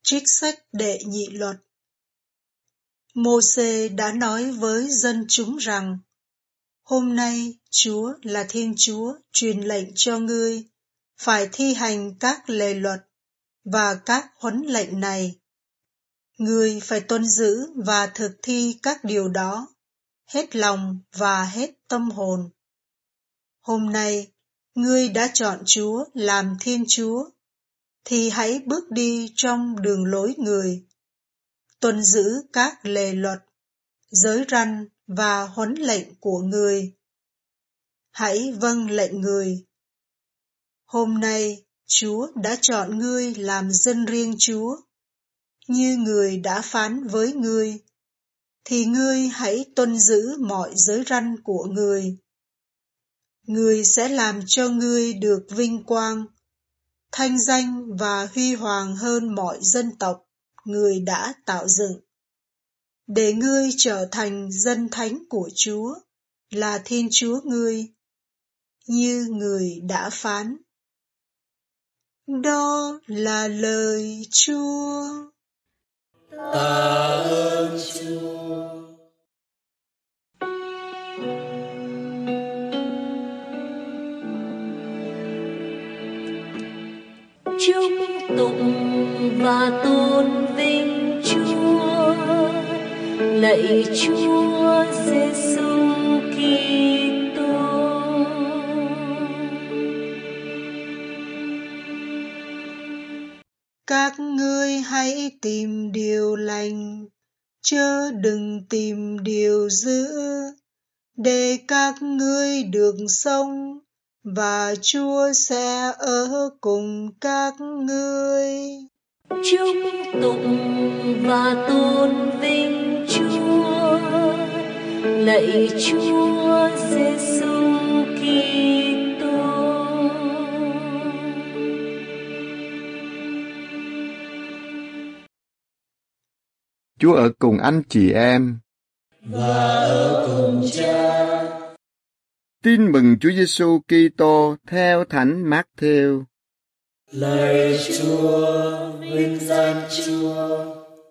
Trích sách Đệ Nhị Luật. Mô-sê đã nói với dân chúng rằng, hôm nay Chúa là Thiên Chúa truyền lệnh cho ngươi phải thi hành các lề luật và các huấn lệnh này. Ngươi phải tuân giữ và thực thi các điều đó hết lòng và hết tâm hồn. Hôm nay ngươi đã chọn Chúa làm Thiên Chúa, thì hãy bước đi trong đường lối người, tuân giữ các lề luật, giới răn và huấn lệnh của người. Hãy vâng lệnh người. Hôm nay Chúa đã chọn ngươi làm dân riêng Chúa, như người đã phán với ngươi, thì ngươi hãy tuân giữ mọi giới răn của người. Người sẽ làm cho ngươi được vinh quang, thanh danh và huy hoàng hơn mọi dân tộc người đã tạo dựng, để ngươi trở thành dân thánh của Chúa, là Thiên Chúa ngươi, như người đã phán. Đó là lời Chúa. Tạ ơn Chúa. Chúc tụng và tôn vinh Chúa, lạy Chúa Giêsu Kitô. Các ngươi hãy tìm điều lành, chớ đừng tìm điều dữ, để các ngươi được sống, và Chúa sẽ ở cùng các ngươi. Chúc tụng và tôn vinh Chúa, lạy Chúa Giêsu Kitô. Chúa ở cùng anh chị em và ở cùng Cha. Tin mừng Chúa Giêsu Kitô theo Thánh Mát-thêu. Lạy Chúa, vinh danh Chúa.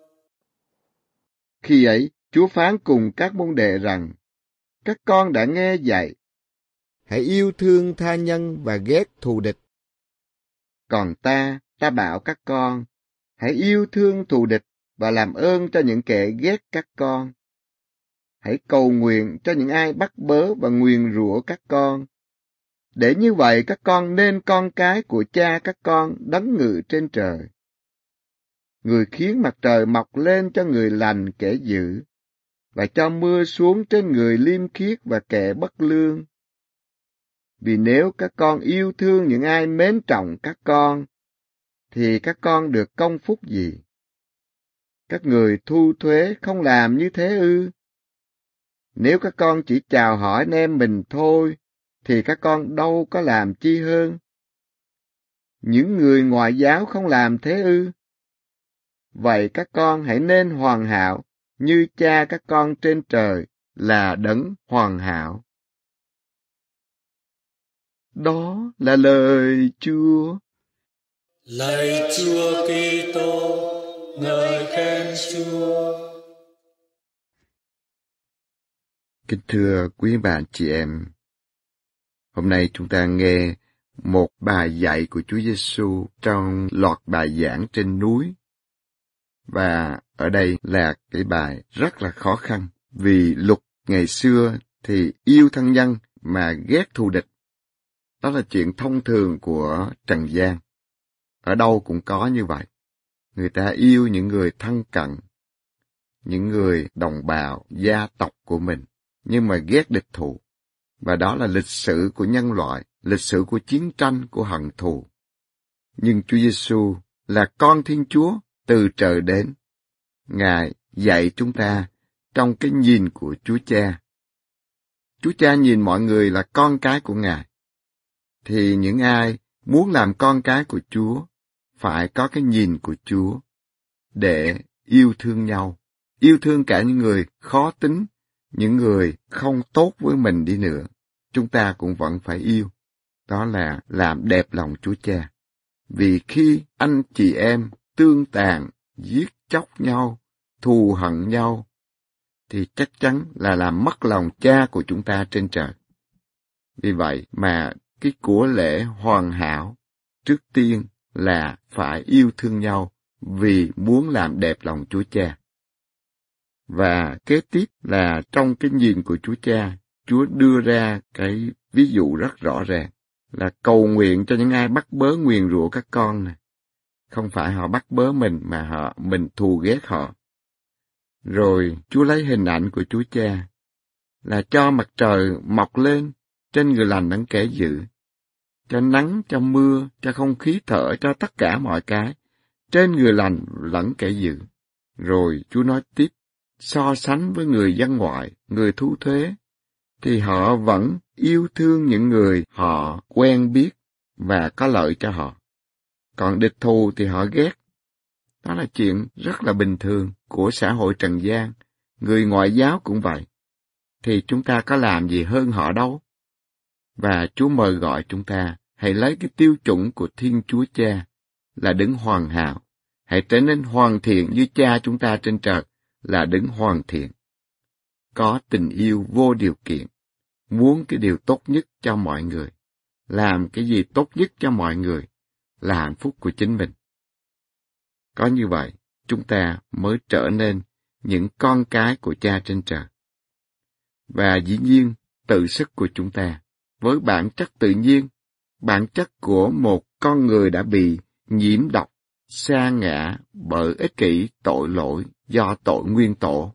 Khi ấy, Chúa phán cùng các môn đệ rằng, các con đã nghe dạy, hãy yêu thương tha nhân và ghét thù địch. Còn ta bảo các con, hãy yêu thương thù địch và làm ơn cho những kẻ ghét các con. Hãy cầu nguyện cho những ai bắt bớ và nguyền rủa các con. Để như vậy các con nên con cái của Cha các con đấng ngự trên trời. Người khiến mặt trời mọc lên cho người lành kẻ dữ, và cho mưa xuống trên người liêm khiết và kẻ bất lương. Vì nếu các con yêu thương những ai mến trọng các con, thì các con được công phúc gì? Các người thu thuế không làm như thế ư? Nếu các con chỉ chào hỏi anh em mình thôi, thì các con đâu có làm chi hơn? Những người ngoại giáo không làm thế ư? Vậy các con hãy nên hoàn hảo, như Cha các con trên trời là đấng hoàn hảo. Đó là lời Chúa. Lạy Chúa Kitô, ngợi khen Chúa. Kính thưa quý bạn chị em, hôm nay chúng ta nghe một bài dạy của Chúa Giêsu trong loạt bài giảng trên núi. Và ở đây là cái bài rất là khó khăn, vì luật ngày xưa thì yêu thân nhân mà ghét thù địch. Đó là chuyện thông thường của trần gian. Ở đâu cũng có như vậy. Người ta yêu những người thân cận, những người đồng bào, gia tộc của mình, nhưng mà ghét địch thủ. Và đó là lịch sử của nhân loại, lịch sử của chiến tranh, của hận thù. Nhưng Chúa Giêsu là con Thiên Chúa từ trời đến. Ngài dạy chúng ta trong cái nhìn của Chúa Cha. Chúa Cha nhìn mọi người là con cái của Ngài. Thì những ai muốn làm con cái của Chúa phải có cái nhìn của Chúa để yêu thương nhau, yêu thương cả những người khó tính, những người không tốt với mình đi nữa, chúng ta cũng vẫn phải yêu. Đó là làm đẹp lòng Chúa Cha. Vì khi anh chị em tương tàn, giết chóc nhau, thù hận nhau, thì chắc chắn là làm mất lòng Cha của chúng ta trên trời. Vì vậy mà cái của lễ hoàn hảo trước tiên là phải yêu thương nhau vì muốn làm đẹp lòng Chúa Cha. Và kế tiếp là trong cái nhìn của Chúa Cha, Chúa đưa ra cái ví dụ rất rõ ràng là cầu nguyện cho những ai bắt bớ nguyền rủa các con này. Không phải họ bắt bớ mình mà mình thù ghét họ. Rồi Chúa lấy hình ảnh của Chúa Cha là cho mặt trời mọc lên trên người lành lẫn kẻ dữ, cho nắng, cho mưa, cho không khí thở, cho tất cả mọi cái trên người lành lẫn kẻ dữ. Rồi Chúa nói tiếp, so sánh với người dân ngoại, người thu thuế, thì họ vẫn yêu thương những người họ quen biết và có lợi cho họ. Còn địch thù thì họ ghét. Đó là chuyện rất là bình thường của xã hội trần gian. Người ngoại giáo cũng vậy. Thì chúng ta có làm gì hơn họ đâu. Và Chúa mời gọi chúng ta hãy lấy cái tiêu chuẩn của Thiên Chúa Cha là đấng hoàn hảo. Hãy trở nên hoàn thiện như Cha chúng ta trên trời là đấng hoàn thiện. Có tình yêu vô điều kiện, muốn cái điều tốt nhất cho mọi người, làm cái gì tốt nhất cho mọi người là hạnh phúc của chính mình. Có như vậy, chúng ta mới trở nên những con cái của Cha trên trời. Và dĩ nhiên, tự sức của chúng ta, với bản chất tự nhiên, bản chất của một con người đã bị nhiễm độc, sa ngã bởi ích kỷ tội lỗi do tội nguyên tổ,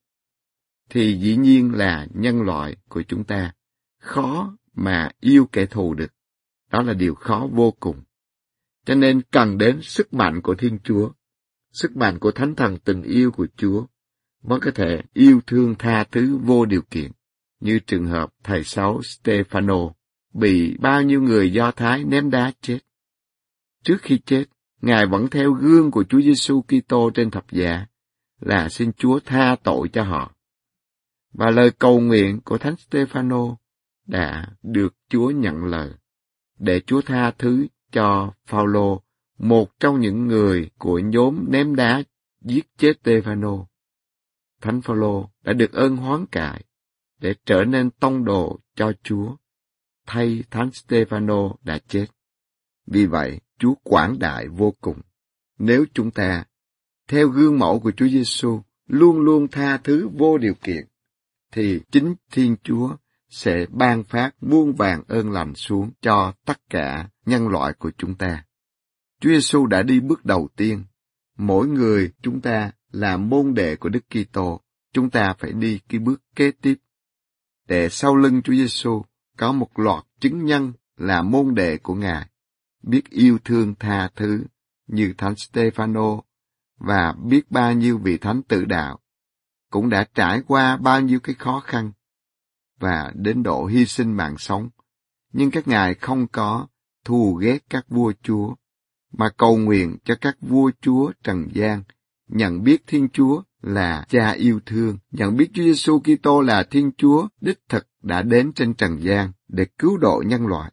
thì dĩ nhiên là nhân loại của chúng ta khó mà yêu kẻ thù được. Đó là điều khó vô cùng. Cho nên cần đến sức mạnh của Thiên Chúa, sức mạnh của Thánh Thần tình yêu của Chúa mới có thể yêu thương tha thứ vô điều kiện, như trường hợp thầy Sáu Stefano bị bao nhiêu người Do Thái ném đá chết. Trước khi chết, Ngài vẫn theo gương của Chúa Giêsu Kitô trên thập giá là xin Chúa tha tội cho họ. Và lời cầu nguyện của Thánh Stefano đã được Chúa nhận lời, để Chúa tha thứ cho Phaolô, một trong những người của nhóm ném đá giết chết Stefano. Thánh Phaolô đã được ơn hoán cải để trở nên tông đồ cho Chúa, thay Thánh Stefano đã chết. Vì vậy, Chúa quảng đại vô cùng. Nếu chúng ta, theo gương mẫu của Chúa Giêsu, luôn luôn tha thứ vô điều kiện, thì chính Thiên Chúa sẽ ban phát muôn vàn ơn lành xuống cho tất cả nhân loại của chúng ta. Chúa Giêsu đã đi bước đầu tiên. Mỗi người chúng ta là môn đệ của Đức Kitô, chúng ta phải đi cái bước kế tiếp. Để sau lưng Chúa Giêsu có một loạt chứng nhân là môn đệ của Ngài, biết yêu thương tha thứ như Thánh Stefano và biết bao nhiêu vị thánh tự đạo, cũng đã trải qua bao nhiêu cái khó khăn và đến độ hy sinh mạng sống. Nhưng các ngài không có thù ghét các vua chúa, mà cầu nguyện cho các vua chúa trần gian nhận biết Thiên Chúa là Cha yêu thương, nhận biết Chúa Giêsu Kitô là Thiên Chúa đích thực đã đến trên trần gian để cứu độ nhân loại.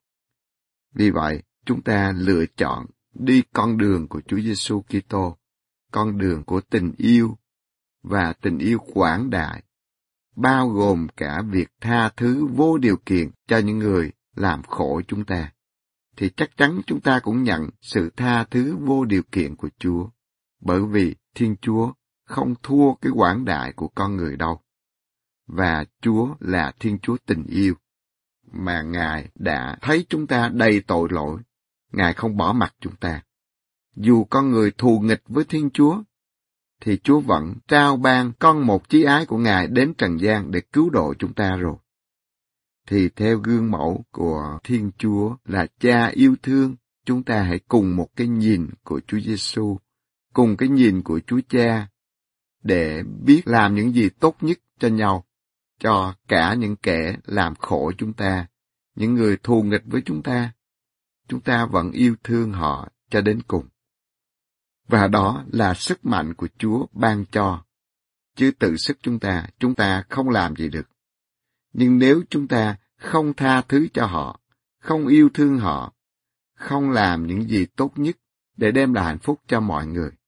Vì vậy, chúng ta lựa chọn đi con đường của Chúa Giêsu Kitô, con đường của tình yêu và tình yêu quảng đại, bao gồm cả việc tha thứ vô điều kiện cho những người làm khổ chúng ta, thì chắc chắn chúng ta cũng nhận sự tha thứ vô điều kiện của Chúa, bởi vì Thiên Chúa không thua cái quảng đại của con người đâu. Và Chúa là Thiên Chúa tình yêu, mà Ngài đã thấy chúng ta đầy tội lỗi, Ngài không bỏ mặc chúng ta. Dù con người thù nghịch với Thiên Chúa, thì Chúa vẫn trao ban con một chí ái của Ngài đến trần gian để cứu độ chúng ta rồi. Thì theo gương mẫu của Thiên Chúa là Cha yêu thương, chúng ta hãy cùng một cái nhìn của Chúa Giêsu, cùng cái nhìn của Chúa Cha, để biết làm những gì tốt nhất cho nhau, cho cả những kẻ làm khổ chúng ta, những người thù nghịch với chúng ta vẫn yêu thương họ cho đến cùng. Và đó là sức mạnh của Chúa ban cho, chứ tự sức chúng ta không làm gì được. Nhưng nếu chúng ta không tha thứ cho họ, không yêu thương họ, không làm những gì tốt nhất để đem lại hạnh phúc cho mọi người,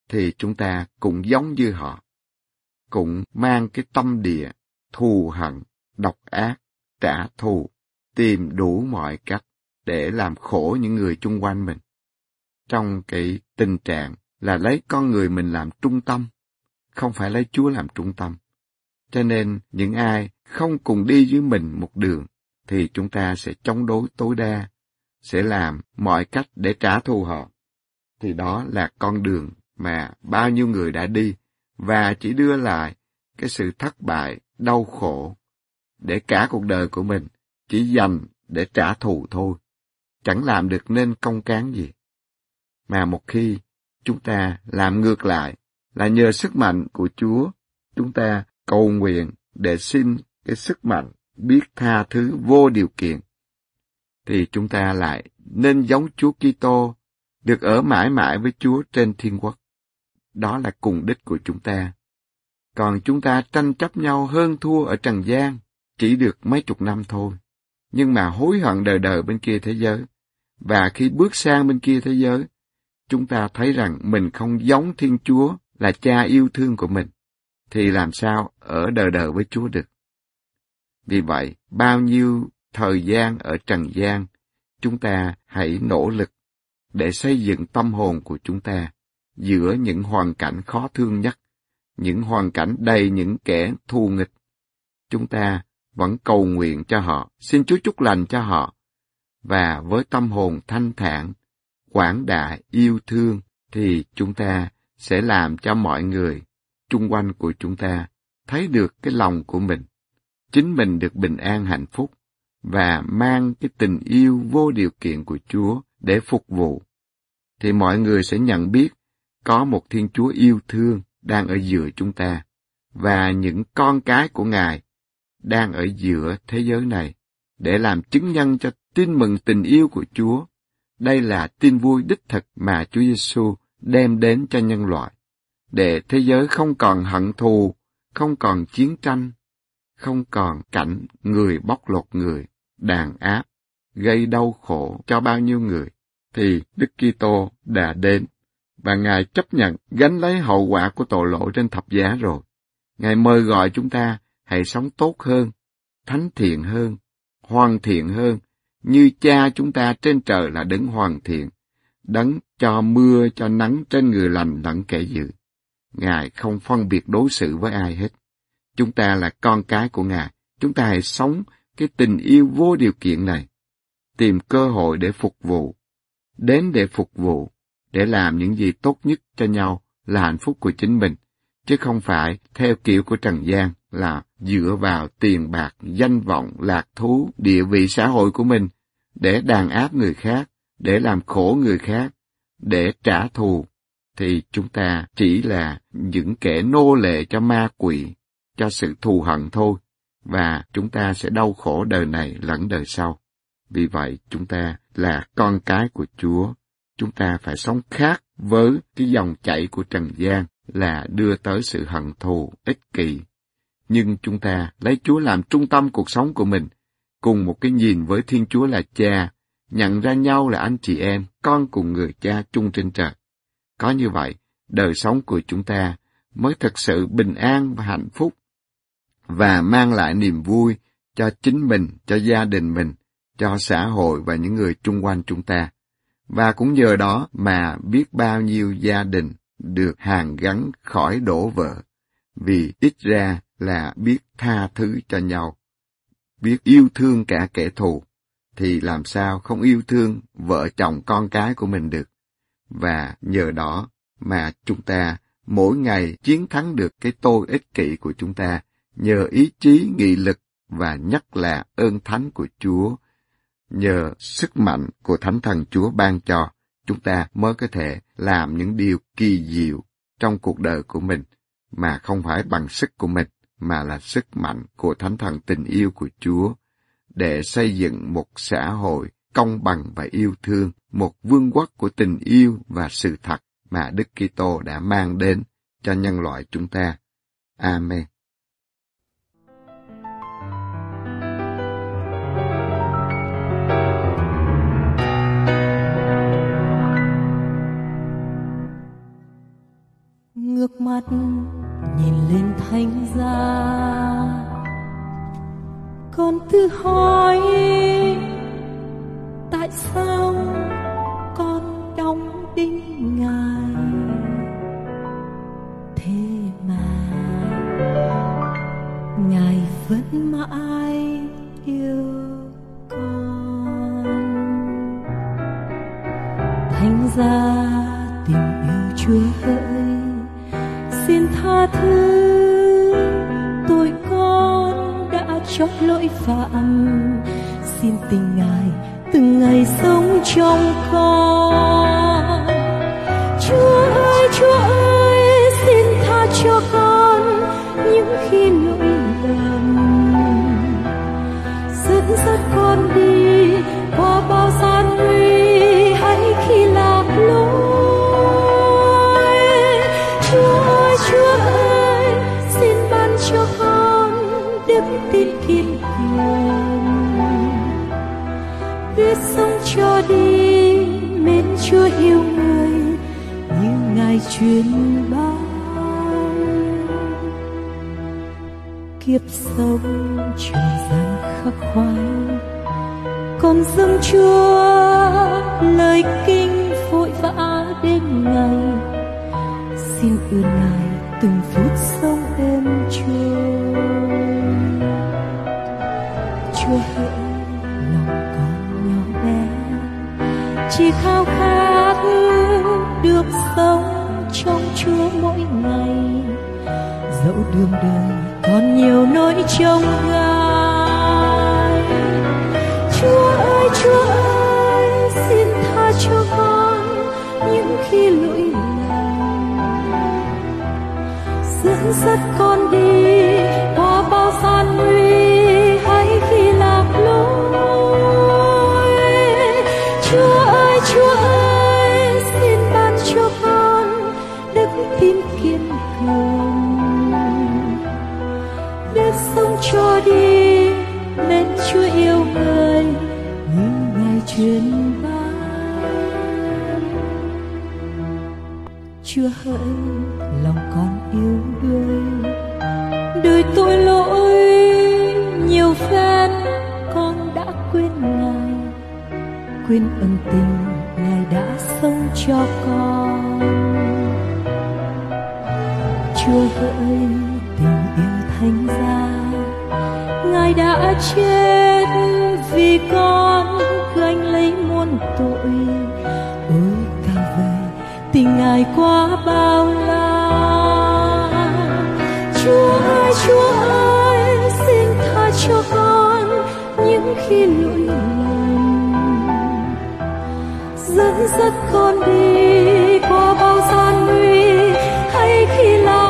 thì chúng ta cũng giống như họ, cũng mang cái tâm địa thù hận, độc ác, trả thù, tìm đủ mọi cách để làm khổ những người chung quanh mình. Trong cái tình trạng là lấy con người mình làm trung tâm, không phải lấy Chúa làm trung tâm. Cho nên những ai không cùng đi với mình một đường thì chúng ta sẽ chống đối tối đa, sẽ làm mọi cách để trả thù họ. Thì đó là con đường mà bao nhiêu người đã đi và chỉ đưa lại cái sự thất bại, đau khổ để cả cuộc đời của mình chỉ dành để trả thù thôi, chẳng làm được nên công cán gì. Mà một khi chúng ta làm ngược lại, là nhờ sức mạnh của Chúa, chúng ta cầu nguyện để xin cái sức mạnh biết tha thứ vô điều kiện, thì chúng ta lại nên giống Chúa Kitô, được ở mãi mãi với Chúa trên thiên quốc. Đó là cùng đích của chúng ta. Còn chúng ta tranh chấp nhau hơn thua ở trần gian, chỉ được mấy chục năm thôi, nhưng mà hối hận đời đời bên kia thế giới. Và khi bước sang bên kia thế giới, chúng ta thấy rằng mình không giống Thiên Chúa là Cha yêu thương của mình, thì làm sao ở đời đời với Chúa được. Vì vậy, bao nhiêu thời gian ở trần gian, chúng ta hãy nỗ lực để xây dựng tâm hồn của chúng ta giữa những hoàn cảnh khó thương nhất, những hoàn cảnh đầy những kẻ thù nghịch. Chúng ta vẫn cầu nguyện cho họ, xin Chúa chúc lành cho họ, và với tâm hồn thanh thản, quảng đại, yêu thương, thì chúng ta sẽ làm cho mọi người chung quanh của chúng ta thấy được cái lòng của mình, chính mình được bình an hạnh phúc, và mang cái tình yêu vô điều kiện của Chúa để phục vụ. Thì mọi người sẽ nhận biết có một Thiên Chúa yêu thương đang ở giữa chúng ta, và những con cái của Ngài đang ở giữa thế giới này, để làm chứng nhân cho tin mừng tình yêu của Chúa. Đây là tin vui đích thực mà Chúa Giêsu đem đến cho nhân loại, để thế giới không còn hận thù, không còn chiến tranh, không còn cảnh người bóc lột người, đàn áp, gây đau khổ cho bao nhiêu người. Thì Đức Kitô đã đến, và Ngài chấp nhận gánh lấy hậu quả của tội lỗi trên thập giá rồi. Ngài mời gọi chúng ta hãy sống tốt hơn, thánh thiện hơn, hoàn thiện hơn, như Cha chúng ta trên trời là đấng hoàn thiện, đấng cho mưa cho nắng trên người lành lẫn kẻ dữ. Ngài không phân biệt đối xử với ai hết. Chúng ta là con cái của Ngài, chúng ta hãy sống cái tình yêu vô điều kiện này, tìm cơ hội để phục vụ, đến để phục vụ, để làm những gì tốt nhất cho nhau là hạnh phúc của chính mình, chứ không phải theo kiểu của trần gian là dựa vào tiền bạc, danh vọng, lạc thú, địa vị xã hội của mình để đàn áp người khác, để làm khổ người khác, để trả thù. Thì chúng ta chỉ là những kẻ nô lệ cho ma quỷ, cho sự thù hận thôi, và chúng ta sẽ đau khổ đời này lẫn đời sau. Vì vậy, chúng ta là con cái của Chúa. Chúng ta phải sống khác với cái dòng chảy của trần gian là đưa tới sự hận thù, ích kỷ. Nhưng chúng ta lấy Chúa làm trung tâm cuộc sống của mình, cùng một cái nhìn với Thiên Chúa là Cha, nhận ra nhau là anh chị em, con cùng người Cha chung trên trời. Có như vậy, đời sống của chúng ta mới thực sự bình an và hạnh phúc, và mang lại niềm vui cho chính mình, cho gia đình mình, cho xã hội và những người chung quanh chúng ta. Và cũng nhờ đó mà biết bao nhiêu gia đình được hàn gắn khỏi đổ vỡ, vì ít ra là biết tha thứ cho nhau, biết yêu thương cả kẻ thù, thì làm sao không yêu thương vợ chồng con cái của mình được. Và nhờ đó mà chúng ta mỗi ngày chiến thắng được cái tôi ích kỷ của chúng ta, nhờ ý chí, nghị lực và nhất là ơn thánh của Chúa. Nhờ sức mạnh của Thánh Thần Chúa ban cho, chúng ta mới có thể làm những điều kỳ diệu trong cuộc đời của mình, mà không phải bằng sức của mình, mà là sức mạnh của Thánh Thần tình yêu của Chúa, để xây dựng một xã hội công bằng và yêu thương, một vương quốc của tình yêu và sự thật mà Đức Kitô đã mang đến cho nhân loại chúng ta. Amen. mắt nhìn lên thánh giá, con tự hỏi tại sao con đóng đinh Ngài, thế mà Ngài vẫn mãi yêu con. Thánh giá tình yêu Chúa hỡi, xin tha thứ tội con đã chót lỗi phạm, xin tình Ngài từng ngày sống trong con. Chúa ơi, xin tha cho con những khi lỗi lầm, dẫn dắt con đi qua bao gian nguy hay khi lạc lối. Chúa ơi, xin ban cho con đức tin kiên cường, biết sống cho đi mến Chúa yêu người như Ngài truyền ban. Kiếp sống trường gian khắc khoải, con dâng Chúa lời kinh vội vã đêm ngày, xin ơn Ngài từng phút sống êm trôi. Chúa hỡi, lòng con nhỏ bé chỉ khao khát được sống trong Chúa mỗi ngày, dẫu đường đời còn nhiều nỗi chông gai. Chúa ơi, xin tha cho con những khi lỗi lầm, dẫn dắt con đi qua bao gian nguy hay khi lạc lối. Chúa ơi, xin ban cho con đức tin kiên cường, biết sống cho đi nên Chúa yêu người như Ngài truyền ban. Chúa hỡi, lòng con yếu đuối, đời tội lỗi nhiều phen con đã quên Ngài, quên ân tình Ngài đã sống cho con. Chúa hỡi, tình yêu thánh giá, Ngài đã chết vì con gánh lấy muôn tội. Ôi cao vời tình Ngài quá bao la. Chúa ơi, xin tha cho con những khi lỗi lầm, dẫn dắt con đi qua bao gian nguy hay khi lạc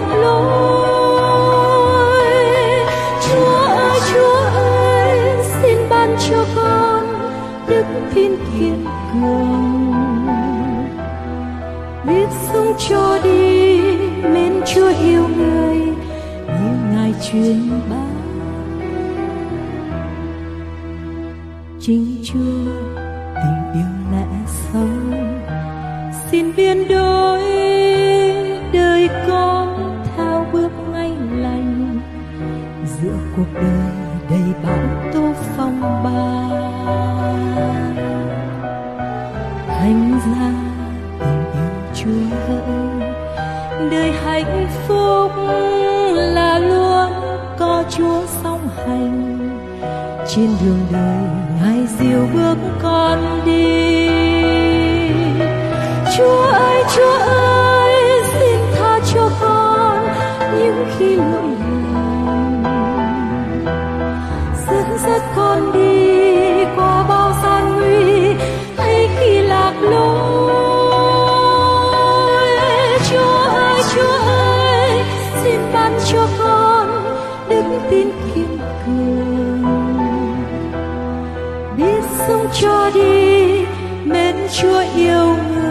lối. Chúa ơi, xin ban cho con đức tin kiên cường, biết sống cho đi mến Chúa yêu người như Ngài truyền ban. Chính Chúa tình yêu lẽ sống, xin biến đổi đời con theo bước ngay lành, giữa cuộc đời đầy bão tố phong ba. Thánh giá tình yêu Chúa hỡi, đời hạnh phúc là luôn có Chúa song hành, trên đường đời Ngài dìu bước con đi. Chúa ơi, xin tha cho con những khi lỗi lầm, dẫn dắt con đi qua bao gian nguy hay khi lạc lối. Chúa ơi, xin ban cho con đức tin kiên cường, biết sống cho đi mến Chúa yêu người